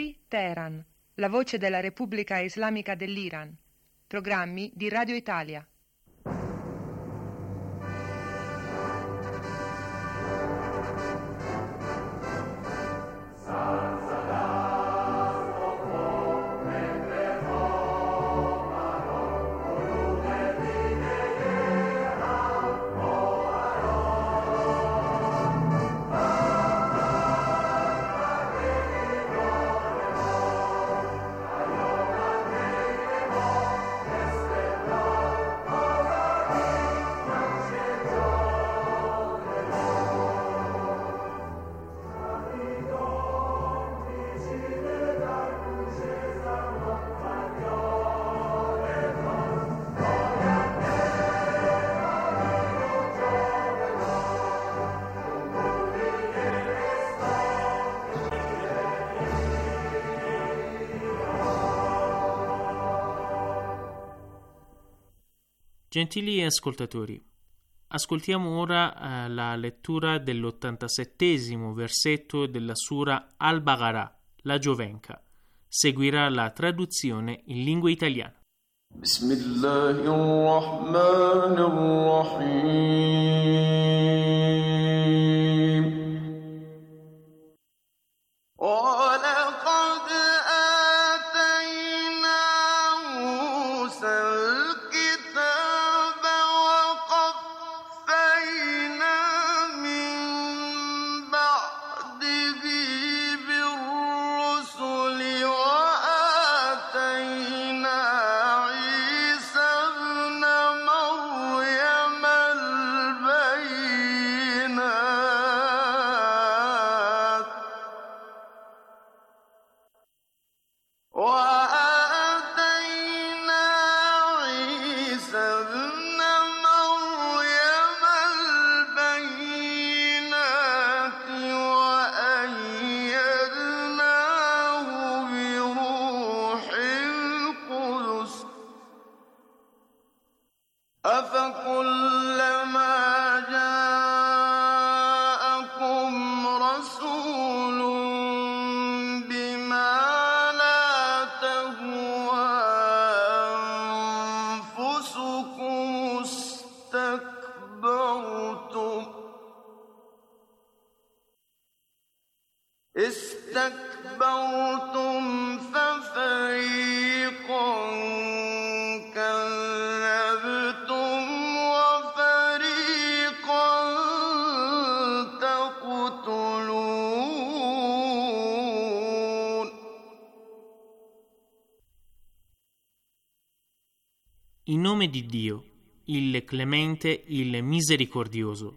Qui Teheran, la voce della Repubblica Islamica dell'Iran. Programmi di Radio Italia. Gentili ascoltatori, ascoltiamo ora la lettura dell'87° versetto della Sura Al-Baqarah, la Giovenca. Seguirà la traduzione in lingua italiana. Bismillahirrahmanirrahim. استكبرتم ففريقا كذبتم وفريقا تقتلون. In nome di Dio, il Clemente, il Misericordioso.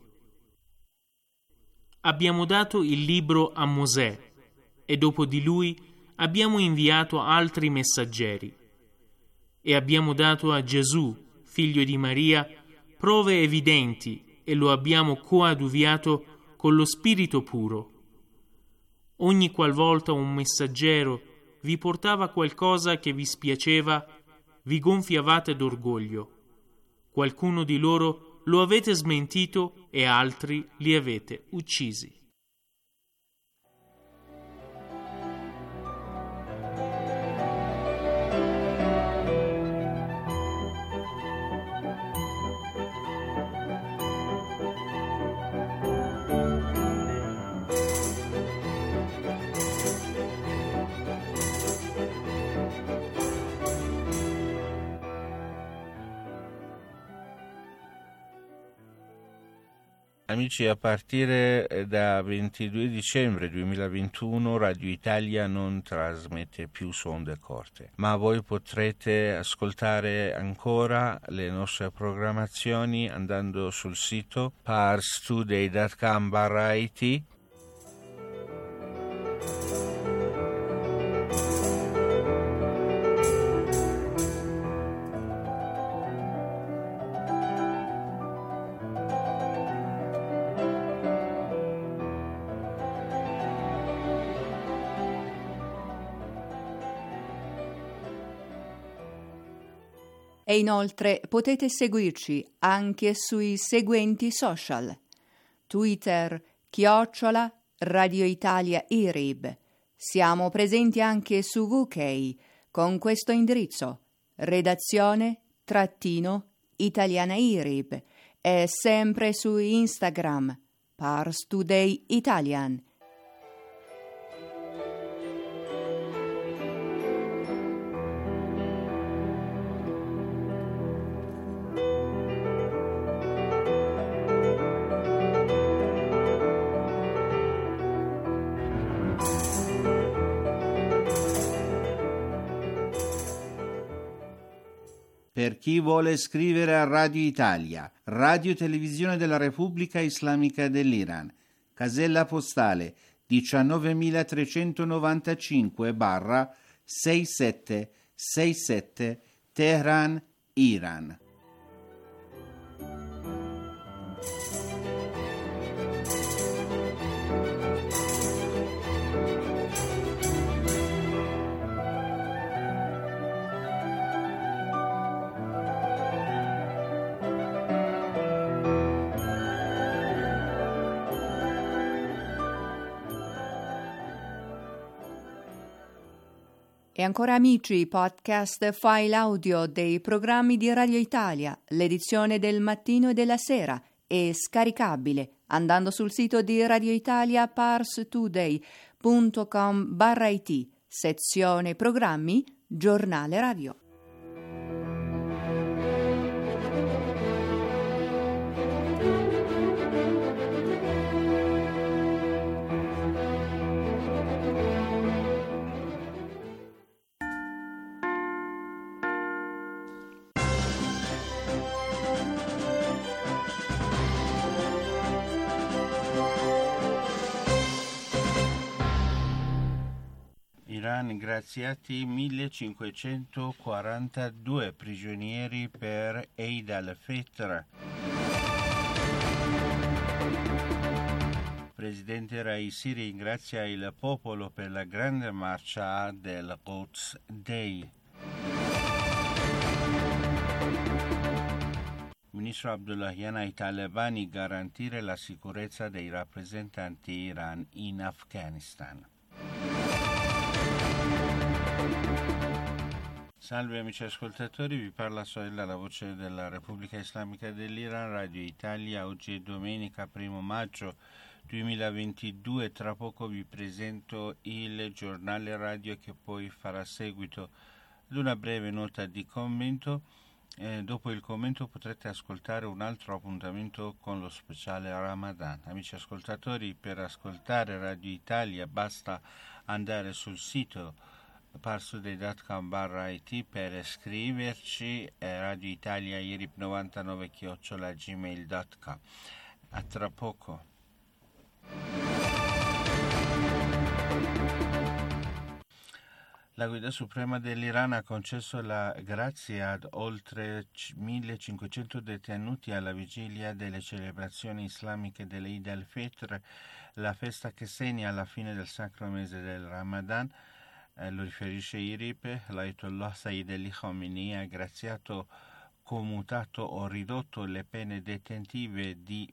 Abbiamo dato il libro a Mosè e dopo di lui abbiamo inviato altri messaggeri e abbiamo dato a Gesù, figlio di Maria, prove evidenti e lo abbiamo coadiuviato con lo Spirito puro. Ogni qualvolta un messaggero vi portava qualcosa che vi spiaceva, vi gonfiavate d'orgoglio. Qualcuno di loro lo avete smentito e altri li avete uccisi. Amici, a partire da 22 dicembre 2021 Radio Italia non trasmette più su onde corte, ma voi potrete ascoltare ancora le nostre programmazioni andando sul sito parstoday.com/it. E inoltre potete seguirci anche sui seguenti social: Twitter @ Radio Italia IRIB, Siamo presenti anche su VK con questo indirizzo: redazione-italianairib, e sempre su Instagram Pars Today Italian. Per chi vuole scrivere a Radio Italia, Radio Televisione della Repubblica Islamica dell'Iran, casella postale 19395/6767 Teheran, Iran. E ancora amici, podcast file audio dei programmi di Radio Italia, l'edizione del mattino e della sera, è scaricabile andando sul sito di Radio Italia parstoday.com/it, sezione programmi, giornale radio. Iran ingraziati 1542 prigionieri per Eid al-Fitr. Presidente Raisi ringrazia il popolo per la grande marcia del Quds Day. Ministro Abdullahian ai talebani garantire la sicurezza dei rappresentanti Iran in Afghanistan. Salve amici ascoltatori, vi parla Soella, la voce della Repubblica Islamica dell'Iran, Radio Italia. Oggi è domenica 1 maggio 2022, tra poco vi presento il giornale radio che poi farà seguito ad una breve nota di commento. Dopo il commento potrete ascoltare un altro appuntamento con lo speciale Ramadan. Amici ascoltatori, per ascoltare Radio Italia basta andare sul sito parstoday.com/it, per scriverci Radio Italia IRIB 99@gmail.com. A tra poco. La Guida Suprema dell'Iran ha concesso la grazia ad oltre 1500 detenuti alla vigilia delle celebrazioni islamiche dell'Eid al-Fitr, la festa che segna la fine del sacro mese del Ramadan. Lo riferisce IRIB. L'Ayatollah Sayyid Ali Khamenei ha graziato, commutato o ridotto le pene detentive di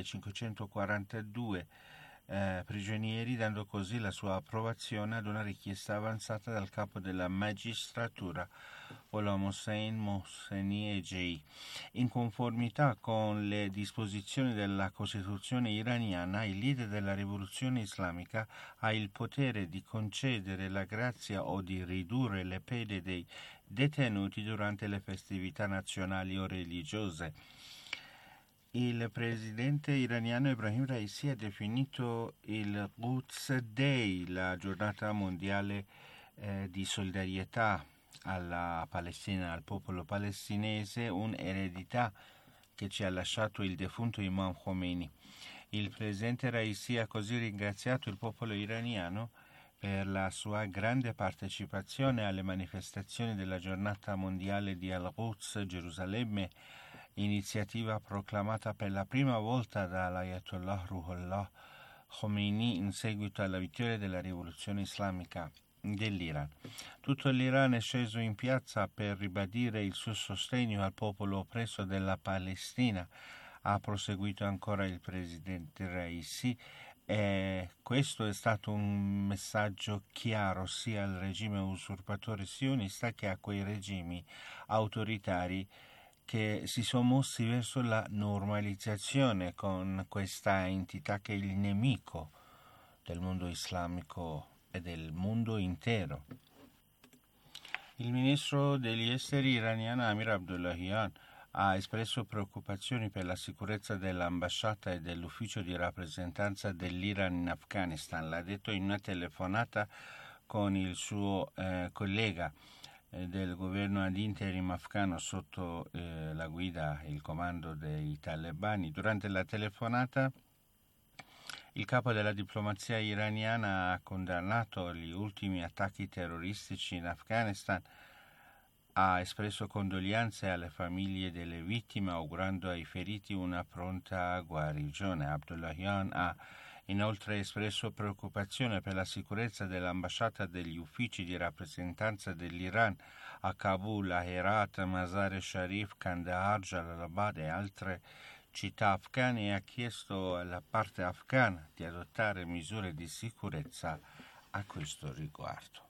1542 prigionieri, dando così la sua approvazione ad una richiesta avanzata dal capo della magistratura, Gholam Hossein Mohseni Ejei. In conformità con le disposizioni della Costituzione iraniana, il leader della rivoluzione islamica ha il potere di concedere la grazia o di ridurre le pene dei detenuti durante le festività nazionali o religiose. Il presidente iraniano Ebrahim Raisi ha definito il Quds Day, la giornata mondiale di solidarietà alla Palestina, al popolo palestinese, un'eredità che ci ha lasciato il defunto Imam Khomeini. Il presidente Raisi ha così ringraziato il popolo iraniano per la sua grande partecipazione alle manifestazioni della giornata mondiale di Al-Quds, Gerusalemme, iniziativa proclamata per la prima volta dall'Ayatollah Ruhollah Khomeini in seguito alla vittoria della rivoluzione islamica dell'Iran. Tutto l'Iran è sceso in piazza per ribadire il suo sostegno al popolo oppresso della Palestina, ha proseguito ancora il presidente Raisi, E questo è stato un messaggio chiaro sia al regime usurpatore sionista che a quei regimi autoritari che si sono mossi verso la normalizzazione con questa entità che è il nemico del mondo islamico e del mondo intero. Il ministro degli esteri iraniano Amir Abdullahian ha espresso preoccupazioni per la sicurezza dell'ambasciata e dell'ufficio di rappresentanza dell'Iran in Afghanistan. L'ha detto in una telefonata con il suo collega del governo ad interim afghano sotto la guida e il comando dei talebani. Durante la telefonata il capo della diplomazia iraniana ha condannato gli ultimi attacchi terroristici in Afghanistan, ha espresso condoglianze alle famiglie delle vittime, augurando ai feriti una pronta guarigione. Abdullahian ha inoltre espresso preoccupazione per la sicurezza dell'ambasciata e degli uffici di rappresentanza dell'Iran a Kabul, a Herat, Mazar-e Sharif, Kandahar, Jalalabad e altre città afghane e ha chiesto alla parte afghana di adottare misure di sicurezza a questo riguardo.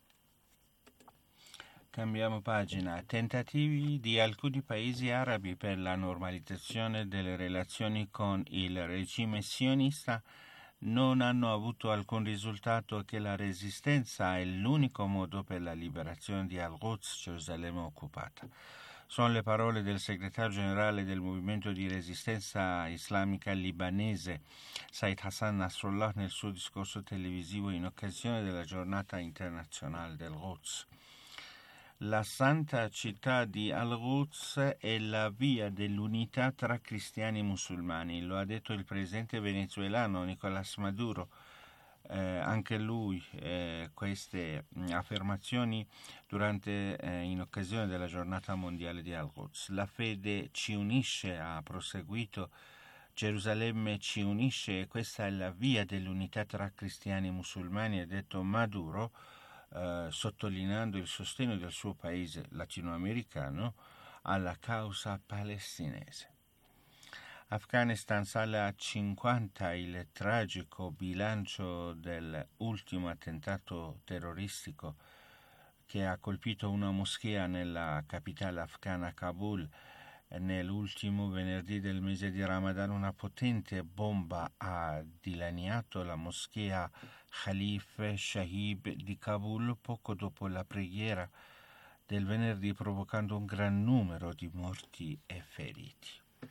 Cambiamo pagina. Tentativi di alcuni paesi arabi per la normalizzazione delle relazioni con il regime sionista non hanno avuto alcun risultato, che la resistenza è l'unico modo per la liberazione di Al-Quds, Gerusalemme occupata. Sono le parole del segretario generale del movimento di resistenza islamica libanese, Said Hassan Nasrallah, nel suo discorso televisivo in occasione della giornata internazionale del Quds. La santa città di Al-Quds è la via dell'unità tra cristiani e musulmani, lo ha detto il presidente venezuelano Nicolás Maduro. Anche lui queste affermazioni durante in occasione della giornata mondiale di Al-Quds. La fede ci unisce, ha proseguito, Gerusalemme ci unisce e questa è la via dell'unità tra cristiani e musulmani, ha detto Maduro, sottolineando il sostegno del suo paese latinoamericano alla causa palestinese. Afghanistan sale a 50 il tragico bilancio dell'ultimo attentato terroristico che ha colpito una moschea nella capitale afghana Kabul. Nell'ultimo venerdì del mese di Ramadan una potente bomba ha dilaniato la moschea Khalif Shahib di Kabul poco dopo la preghiera del venerdì, provocando un gran numero di morti e feriti.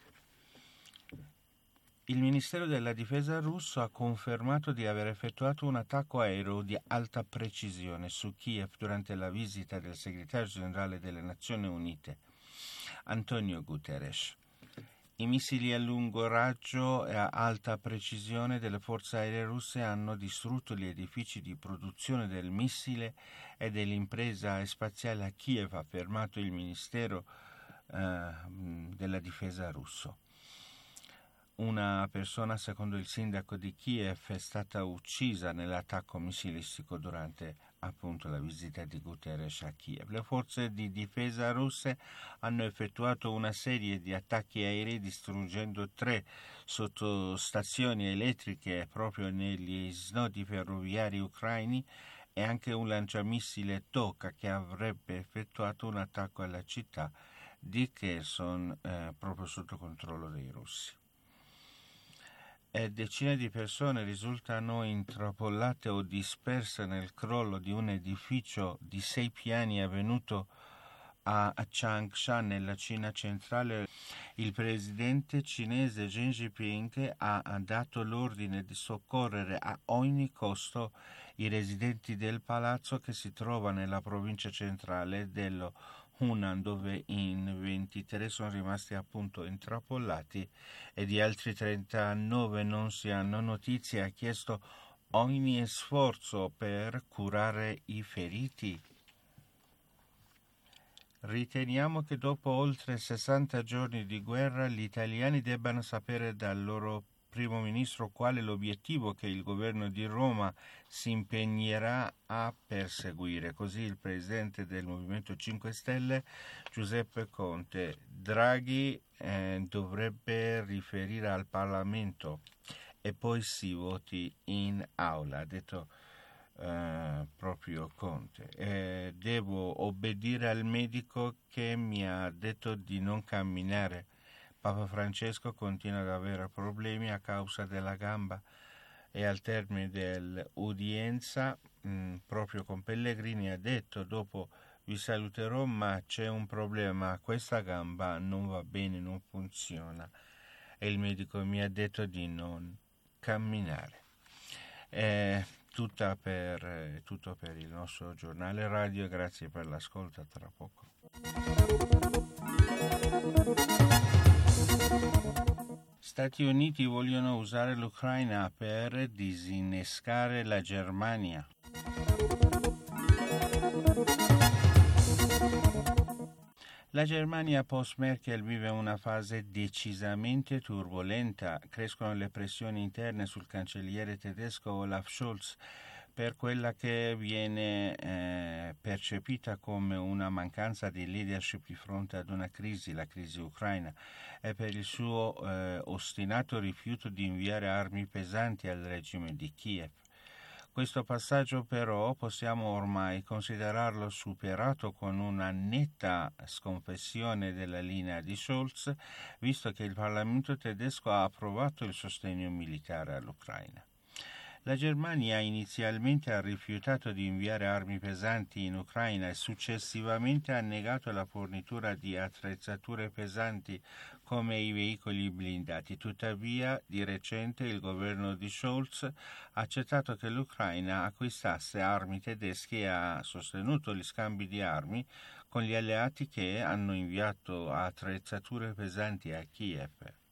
Il Ministero della Difesa russo ha confermato di aver effettuato un attacco aereo di alta precisione su Kiev durante la visita del segretario generale delle Nazioni Unite, Antonio Guterres. I missili a lungo raggio e a alta precisione delle forze aeree russe hanno distrutto gli edifici di produzione del missile e dell'impresa spaziale a Kiev, ha affermato il Ministero della Difesa russo. Una persona, secondo il sindaco di Kiev, è stata uccisa nell'attacco missilistico durante appunto la visita di Guterres a Kiev. Le forze di difesa russe hanno effettuato una serie di attacchi aerei distruggendo 3 sottostazioni elettriche proprio negli snodi ferroviari ucraini e anche un lanciamissile Toka che avrebbe effettuato un attacco alla città di Kherson proprio sotto controllo dei russi. Decine di persone risultano intrappolate o disperse nel crollo di un edificio di 6 piani avvenuto a Changsha, nella Cina centrale. Il presidente cinese Xi Jinping ha dato l'ordine di soccorrere a ogni costo i residenti del palazzo che si trova nella provincia centrale dello Hunan, dove in 23 sono rimasti appunto intrappolati e di altri 39 non si hanno notizie. Ha chiesto ogni sforzo per curare i feriti. Riteniamo che dopo oltre 60 giorni di guerra gli italiani debbano sapere dal loro primo ministro qual è l'obiettivo che il governo di Roma si impegnerà a perseguire. Così il presidente del Movimento 5 Stelle, Giuseppe Conte. Draghi dovrebbe riferire al Parlamento e poi si voti in aula, ha detto proprio Conte. Devo obbedire al medico che mi ha detto di non camminare. Papa Francesco continua ad avere problemi a causa della gamba e al termine dell'udienza proprio con Pellegrini ha detto: dopo vi saluterò, ma c'è un problema, questa gamba non va bene, non funziona, e il medico mi ha detto di non camminare. Tutto per il nostro giornale radio, grazie per l'ascolto, tra poco. Stati Uniti vogliono usare l'Ucraina per disinnescare la Germania. La Germania post-Merkel vive una fase decisamente turbolenta. Crescono le pressioni interne sul cancelliere tedesco Olaf Scholz per quella che viene percepita come una mancanza di leadership di fronte ad una crisi, la crisi ucraina, e per il suo ostinato rifiuto di inviare armi pesanti al regime di Kiev. Questo passaggio però possiamo ormai considerarlo superato con una netta sconfessione della linea di Scholz, visto che il Parlamento tedesco ha approvato il sostegno militare all'Ucraina. La Germania inizialmente ha rifiutato di inviare armi pesanti in Ucraina e successivamente ha negato la fornitura di attrezzature pesanti come i veicoli blindati. Tuttavia, di recente il governo di Scholz ha accettato che l'Ucraina acquistasse armi tedesche e ha sostenuto gli scambi di armi con gli alleati che hanno inviato attrezzature pesanti a Kiev.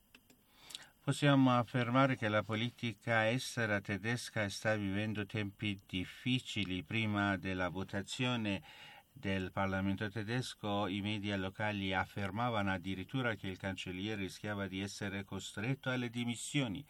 Possiamo affermare che la politica estera tedesca sta vivendo tempi difficili. Prima della votazione del Parlamento tedesco, i media locali affermavano addirittura che il cancelliere rischiava di essere costretto alle dimissioni,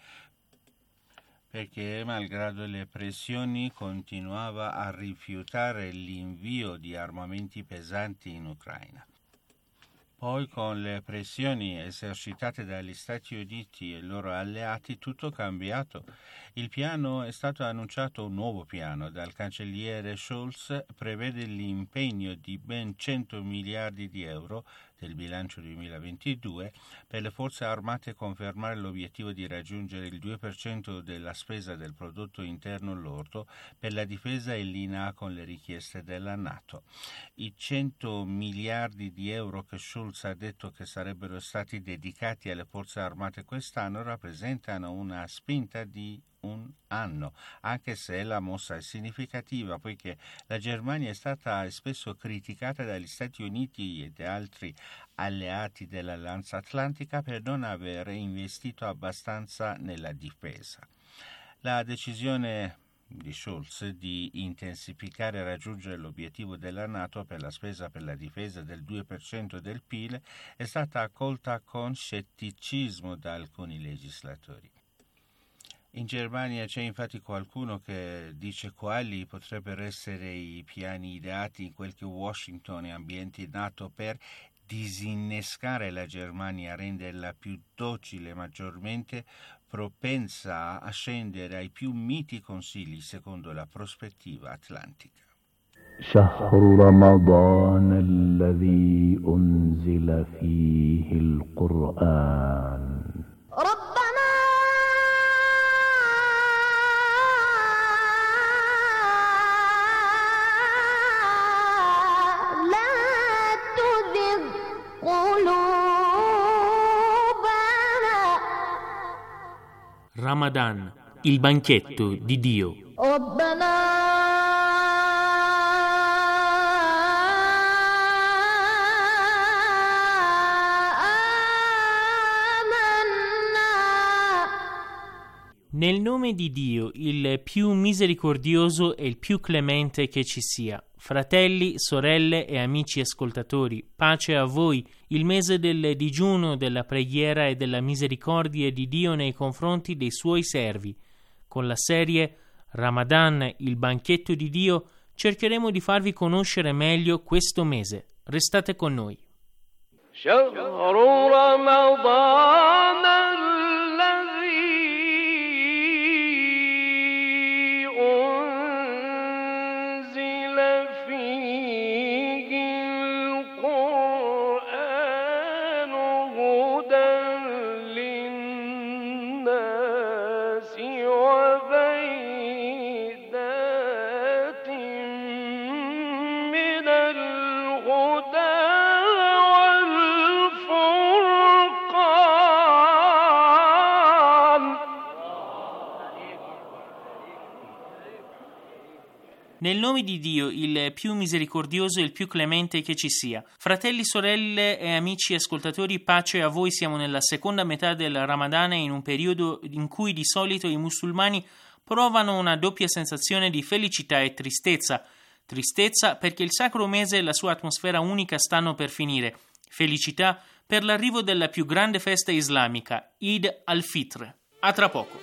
perché, malgrado le pressioni, continuava a rifiutare l'invio di armamenti pesanti in Ucraina. Poi, con le pressioni esercitate dagli Stati Uniti e i loro alleati, tutto è cambiato. Il piano è stato annunciato, un nuovo piano dal cancelliere Scholz, prevede l'impegno di ben 100 miliardi di euro del bilancio 2022 per le forze armate e confermare l'obiettivo di raggiungere il 2% della spesa del prodotto interno lordo per la difesa in linea con le richieste della NATO. I 100 miliardi di euro che Scholz ha detto che sarebbero stati dedicati alle forze armate quest'anno rappresentano una spinta di un anno, anche se la mossa è significativa, poiché la Germania è stata spesso criticata dagli Stati Uniti e da altri alleati dell'Alleanza Atlantica per non avere investito abbastanza nella difesa. La decisione di Scholz di intensificare e raggiungere l'obiettivo della NATO per la spesa per la difesa del 2% del PIL è stata accolta con scetticismo da alcuni legislatori. In Germania c'è infatti qualcuno che dice quali potrebbero essere i piani ideati in quel che Washington e ambienti NATO per disinnescare la Germania, renderla più docile, maggiormente propensa a scendere ai più miti consigli secondo la prospettiva atlantica. شهر رمضان الذي أنزل فيه القرآن Ramadan, il banchetto di Dio. Nel nome di Dio, il più misericordioso e il più clemente che ci sia. Fratelli, sorelle e amici ascoltatori, pace a voi. Il mese del digiuno, della preghiera e della misericordia di Dio nei confronti dei suoi servi. Con la serie Ramadan, il banchetto di Dio, cercheremo di farvi conoscere meglio questo mese. Restate con noi. Nel nome di Dio, il più misericordioso e il più clemente che ci sia. Fratelli, sorelle e amici ascoltatori, pace a voi. Siamo nella seconda metà del Ramadan, in un periodo in cui di solito i musulmani provano una doppia sensazione di felicità e tristezza. Tristezza perché il sacro mese e la sua atmosfera unica stanno per finire. Felicità per l'arrivo della più grande festa islamica, Eid al-Fitr. A tra poco.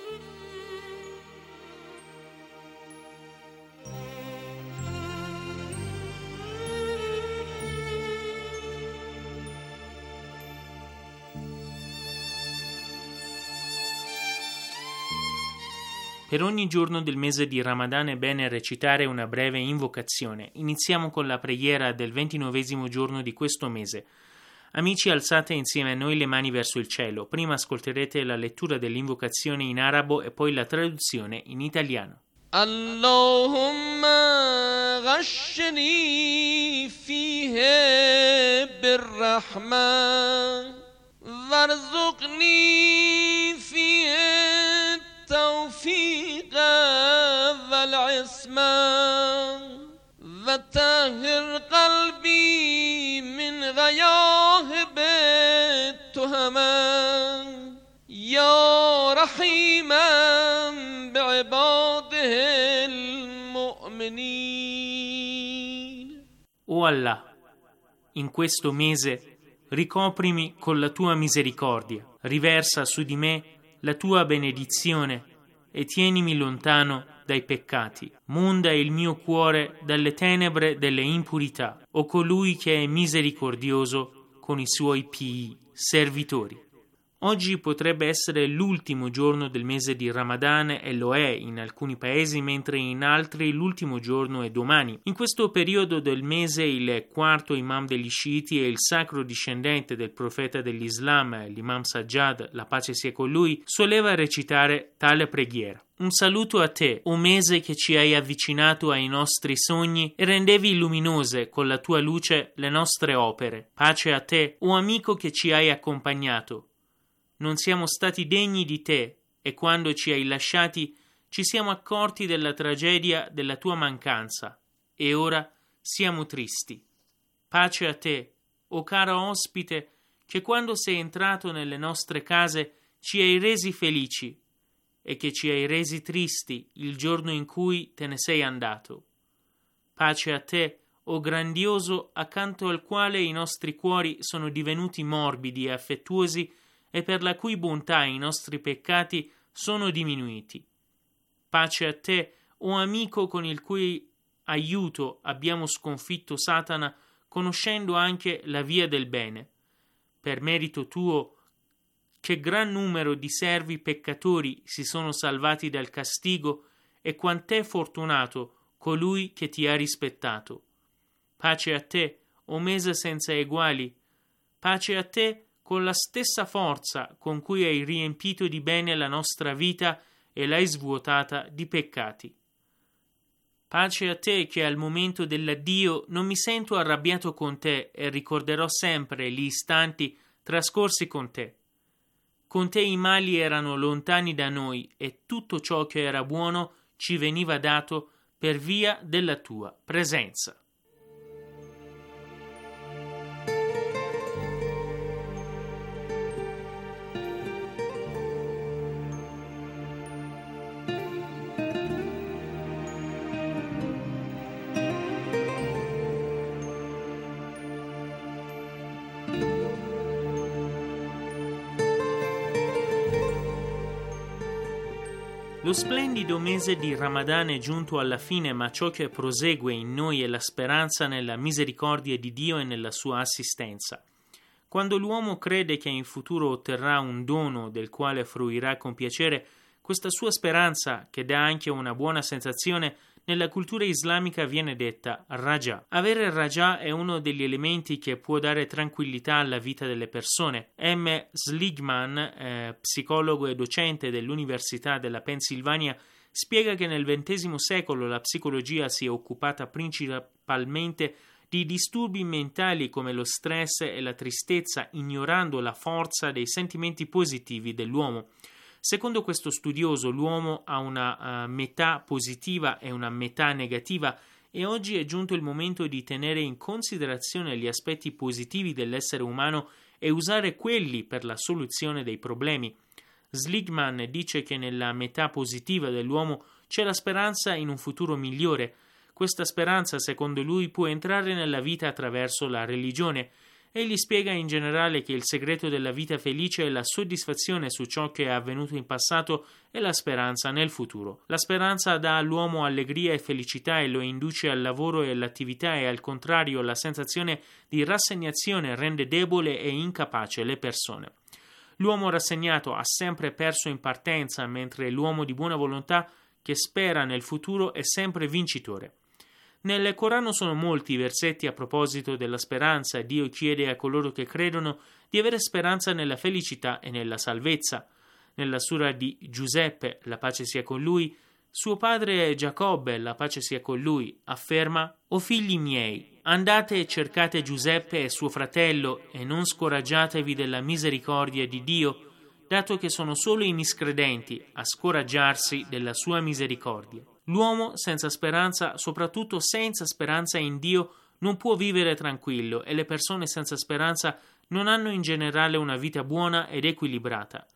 Per ogni giorno del mese di Ramadan è bene recitare una breve invocazione. Iniziamo con la preghiera del 29° giorno di questo mese. Amici, alzate insieme a noi le mani verso il cielo. Prima ascolterete la lettura dell'invocazione in arabo e poi la traduzione in italiano. Allahumma ghashni fihi birrahman warzuqni fihi التوفيق والعصمة وطهر قلبي من غياهب التهمة يا رحيما بعباده المؤمنين. O Allah, in questo mese ricoprimi con la tua misericordia, riversa su di me la tua benedizione e tienimi lontano dai peccati. Monda il mio cuore dalle tenebre delle impurità, o colui che è misericordioso con i suoi pii servitori. Oggi potrebbe essere l'ultimo giorno del mese di Ramadan e lo è in alcuni paesi, mentre in altri l'ultimo giorno è domani. In questo periodo del mese il quarto imam degli sciiti e il sacro discendente del profeta dell'Islam, l'imam Sajjad, la pace sia con lui, soleva recitare tale preghiera. Un saluto a te, o mese che ci hai avvicinato ai nostri sogni e rendevi luminose con la tua luce le nostre opere. Pace a te, o amico che ci hai accompagnato. Non siamo stati degni di te e quando ci hai lasciati ci siamo accorti della tragedia della tua mancanza e ora siamo tristi. Pace a te, o caro ospite, che quando sei entrato nelle nostre case ci hai resi felici e che ci hai resi tristi il giorno in cui te ne sei andato. Pace a te, o grandioso, accanto al quale i nostri cuori sono divenuti morbidi e affettuosi e per la cui bontà i nostri peccati sono diminuiti. Pace a te, o amico con il cui aiuto abbiamo sconfitto Satana, conoscendo anche la via del bene. Per merito tuo, che gran numero di servi peccatori si sono salvati dal castigo e quant'è fortunato colui che ti ha rispettato. Pace a te, o mese senza eguali. Pace a te, con la stessa forza con cui hai riempito di bene la nostra vita e l'hai svuotata di peccati. Pace a te che al momento dell'addio non mi sento arrabbiato con te e ricorderò sempre gli istanti trascorsi con te. Con te i mali erano lontani da noi e tutto ciò che era buono ci veniva dato per via della tua presenza. Lo splendido mese di Ramadan è giunto alla fine, ma ciò che prosegue in noi è la speranza nella misericordia di Dio e nella sua assistenza. Quando l'uomo crede che in futuro otterrà un dono del quale fruirà con piacere, questa sua speranza, che dà anche una buona sensazione, nella cultura islamica viene detta raja. Avere raja è uno degli elementi che può dare tranquillità alla vita delle persone. M. Seligman, psicologo e docente dell'Università della Pennsylvania, spiega che nel XX secolo la psicologia si è occupata principalmente di disturbi mentali come lo stress e la tristezza, ignorando la forza dei sentimenti positivi dell'uomo. Secondo questo studioso, l'uomo ha una metà positiva e una metà negativa, e oggi è giunto il momento di tenere in considerazione gli aspetti positivi dell'essere umano e usare quelli per la soluzione dei problemi. Seligman dice che nella metà positiva dell'uomo c'è la speranza in un futuro migliore. Questa speranza, secondo lui, può entrare nella vita attraverso la religione. Egli spiega in generale che il segreto della vita felice è la soddisfazione su ciò che è avvenuto in passato e la speranza nel futuro. La speranza dà all'uomo allegria e felicità e lo induce al lavoro e all'attività, e al contrario la sensazione di rassegnazione rende debole e incapace le persone. L'uomo rassegnato ha sempre perso in partenza, mentre l'uomo di buona volontà che spera nel futuro è sempre vincitore. Nel Corano sono molti i versetti a proposito della speranza. Dio chiede a coloro che credono di avere speranza nella felicità e nella salvezza. Nella sura di Giuseppe, la pace sia con lui, suo padre Giacobbe, la pace sia con lui, afferma: «O figli miei, andate e cercate Giuseppe e suo fratello e non scoraggiatevi della misericordia di Dio, dato che sono solo i miscredenti a scoraggiarsi della sua misericordia». L'uomo senza speranza, soprattutto senza speranza in Dio, non può vivere tranquillo, e le persone senza speranza non hanno in generale una vita buona ed equilibrata.